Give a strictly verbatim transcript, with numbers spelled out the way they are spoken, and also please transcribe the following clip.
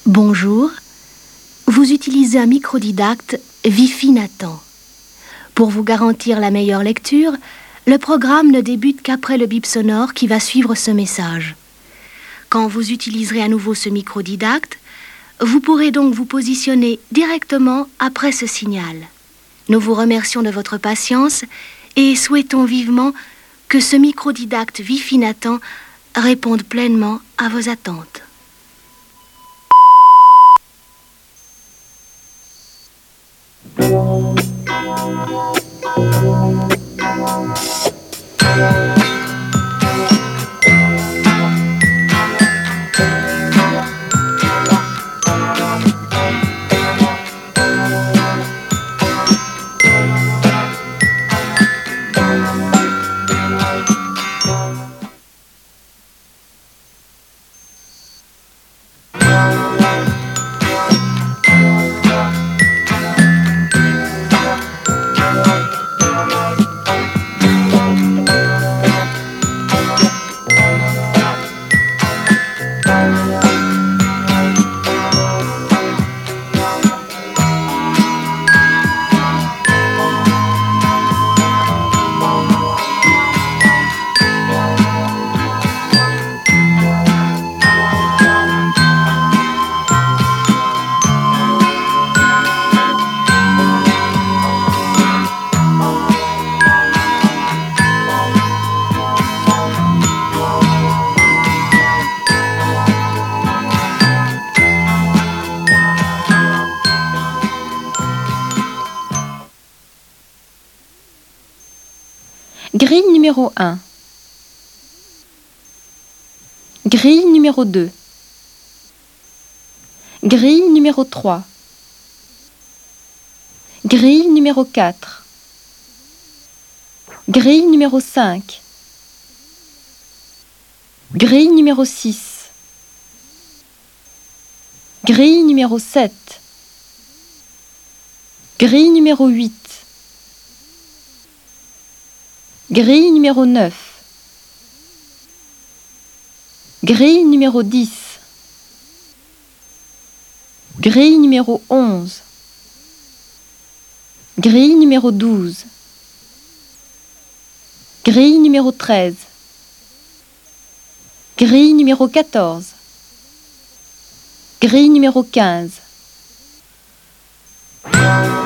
Bonjour, vous utilisez un microdidacte Wi-Fi Nathan. Pour vous garantir la meilleure lecture, le programme ne débute qu'après le bip sonore qui va suivre ce message. Quand vous utiliserez à nouveau ce microdidacte, vous pourrez donc vous positionner directement après ce signal. Nous vous remercions de votre patience et souhaitons vivement que ce microdidacte Wi-Fi Nathan réponde pleinement à vos attentes. Grille numéro un. Grille numéro deux. Grille numéro trois. Grille numéro quatre. Grille numéro cinq. Grille numéro six. Grille numéro sept. Grille numéro huit. Grille numéro neuf. Grille numéro dix. Grille numéro onze. Grille numéro douze. Grille numéro treize. Grille numéro quatorze. Grille numéro quinze.